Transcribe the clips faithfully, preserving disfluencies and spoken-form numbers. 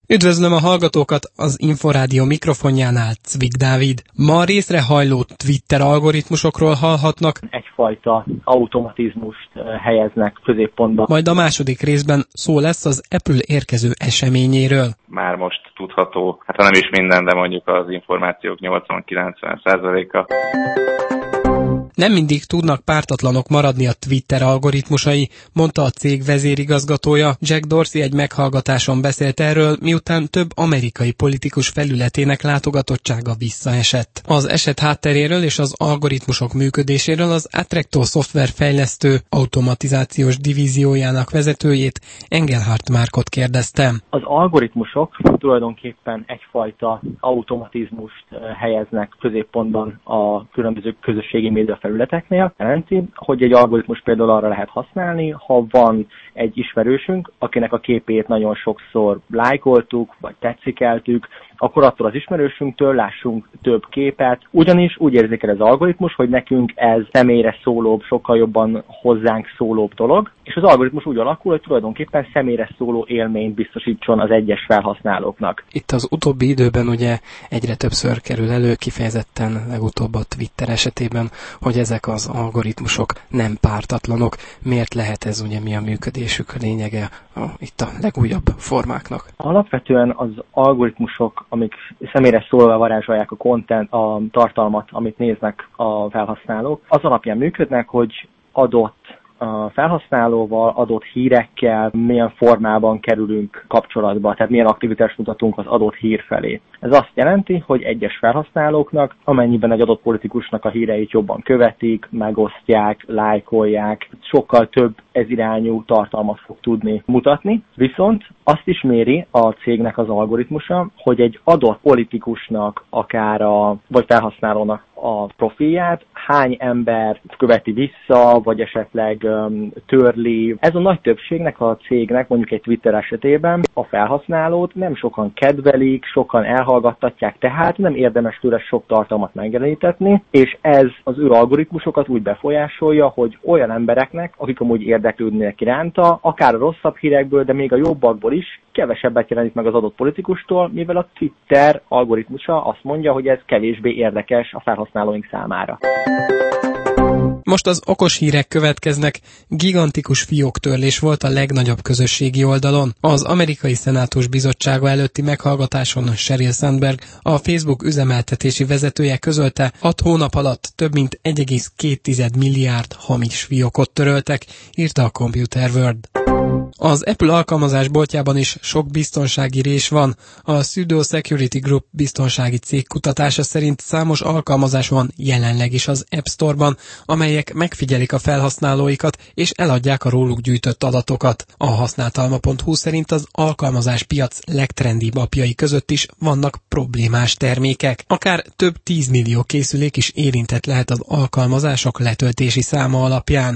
Üdvözlöm a hallgatókat az Inforádió mikrofonjánál, Cvik Dávid. Ma részrehajló Twitter algoritmusokról hallhatnak. Egyfajta automatizmust helyeznek középpontba. Majd a második részben szó lesz az Apple érkező eseményéről. Már most tudható, hát nem is minden, de mondjuk az információk nyolcvan-kilencven százaléka. Nem mindig tudnak pártatlanok maradni a Twitter algoritmusai, mondta a cég vezérigazgatója. Jack Dorsey egy meghallgatáson beszélt erről, miután több amerikai politikus felületének látogatottsága visszaesett. Az eset hátteréről és az algoritmusok működéséről az Attractor szoftverfejlesztő automatizációs divíziójának vezetőjét, Engelhardt Márkot kérdeztem. Az algoritmusok tulajdonképpen egyfajta automatizmust helyeznek középpontban a különböző közösségi média felületeknél. Jelenti, hogy egy algoritmus például arra lehet használni, ha van egy ismerősünk, akinek a képét nagyon sokszor lájkoltuk, vagy tetszikeltük, akkor attól az ismerősünktől lássunk több képet. Ugyanis úgy érzékel az algoritmus, hogy nekünk ez személyre szólóbb, sokkal jobban hozzánk szólóbb dolog, és az algoritmus úgy alakul, hogy tulajdonképpen személyre szóló élményt biztosítson az egyes felhasználóknak. Itt az utóbbi időben ugye egyre többször kerül elő, kifejezetten legutóbb a Twitter esetében, hogy ezek az algoritmusok nem pártatlanok. Miért lehet ez, ugye mi a működésük, a lényege a, itt a legújabb formáknak? Alapvetően az algoritmusok, amik személyre szólva varázsolják a content, a tartalmat, amit néznek a felhasználók, az alapján működnek, hogy adott a felhasználóval, adott hírekkel milyen formában kerülünk kapcsolatba, tehát milyen aktivitást mutatunk az adott hír felé. Ez azt jelenti, hogy egyes felhasználóknak, amennyiben egy adott politikusnak a híreit jobban követik, megosztják, lájkolják, sokkal több ez irányú tartalmat fog tudni mutatni. Viszont azt is méri a cégnek az algoritmusa, hogy egy adott politikusnak, akár a, vagy felhasználónak a profilját, hány ember követi vissza, vagy esetleg um, törli. Ez a nagy többségnek a cégnek, mondjuk egy Twitter esetében a felhasználót nem sokan kedvelik, sokan elhallgattatják, tehát nem érdemes tőle sok tartalmat megjelenítetni, és ez az ő algoritmusokat úgy befolyásolja, hogy olyan embereknek, akik amúgy érdeklődnek iránta, akár a rosszabb hírekből, de még a jobbakból is kevesebbet jelenik meg az adott politikustól, mivel a Twitter algoritmusa azt mondja, hogy ez kevésbé érdekes a felhasználóink számára. Most az okos hírek következnek. Gigantikus fióktörlés volt a legnagyobb közösségi oldalon. Az amerikai szenátus bizottsága előtti meghallgatáson Sheryl Sandberg, a Facebook üzemeltetési vezetője közölte, hat hónap alatt több mint egy egész két milliárd hamis fiókot töröltek, írta a Computer World. Az Apple alkalmazásboltjában is sok biztonsági rés van. A Pseudo Security Group biztonsági cég kutatása szerint számos alkalmazás van jelenleg is az App Store-ban, amelyek megfigyelik a felhasználóikat és eladják a róluk gyűjtött adatokat. A használtalma pont hu szerint az alkalmazás piac legtrendibb appjai között is vannak problémás termékek. Akár több tízmillió készülék is érintett lehet az alkalmazások letöltési száma alapján.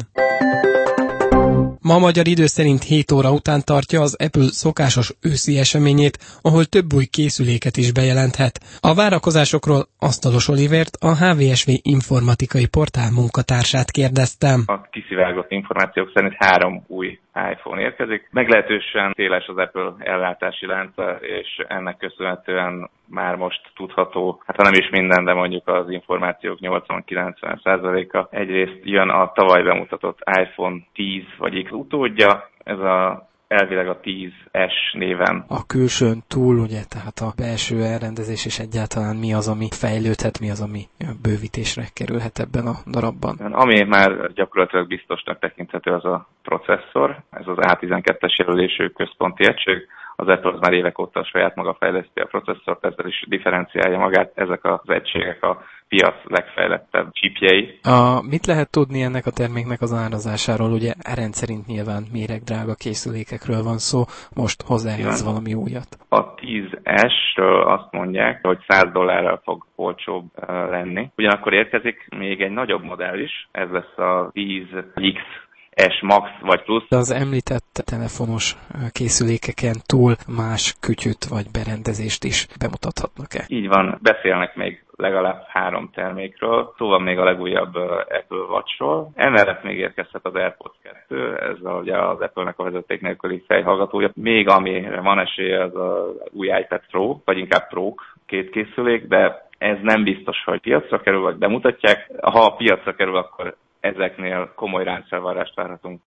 Ma magyar idő szerint hét óra után tartja az Apple szokásos őszi eseményét, ahol több új készüléket is bejelenthet. A várakozásokról Asztalos Olivért, a há vé es vé informatikai portál munkatársát kérdeztem. A kiszivárgott információk szerint három új iPhone érkezik. Meglehetősen széles az Apple ellátási lánca, és ennek köszönhetően már most tudható, hát nem is minden, de mondjuk az információk nyolcvan-kilencven százaléka. Egyrészt jön a tavaly bemutatott iPhone tíz vagy X utódja, ez a elvileg a tíz es néven. A külsőn túl, ugye, tehát a belső elrendezés és egyáltalán mi az, ami fejlődhet, mi az, ami bővítésre kerülhet ebben a darabban. Ami már gyakorlatilag biztosnak tekinthető, az a processzor, ez az á tizenkettes jelölésű központi egység. Az Apple az már évek óta saját maga fejleszti a processzort, ezzel is differenciálja magát. Ezek az egységek a piac legfejlettebb chipjei. A, mit lehet tudni ennek a terméknek az árazásáról? Ugye rendszerint nyilván méregdrága készülékekről van szó, most hozzához valami újat. A tíz esről azt mondják, hogy száz dollárral fog olcsóbb lenni. Ugyanakkor érkezik még egy nagyobb modell is, ez lesz a tíz X S Max vagy plusz. Az említett telefonos készülékeken túl más kütyüt vagy berendezést is bemutathatnak-e? Így van, beszélnek még legalább három termékről. Szó van még a legújabb Apple Watch-ról. Emellett még érkezhet az AirPods kettő, ez ugye az Apple-nek a vezeték nélküli fejhallgatója. Még amire van esélye, az az új iPad Pro, vagy inkább Pro-k, két készülék, de ez nem biztos, hogy piacra kerül, vagy bemutatják. Ha a piacra kerül, akkor ezeknél komoly ráncfelvárást várhatunk.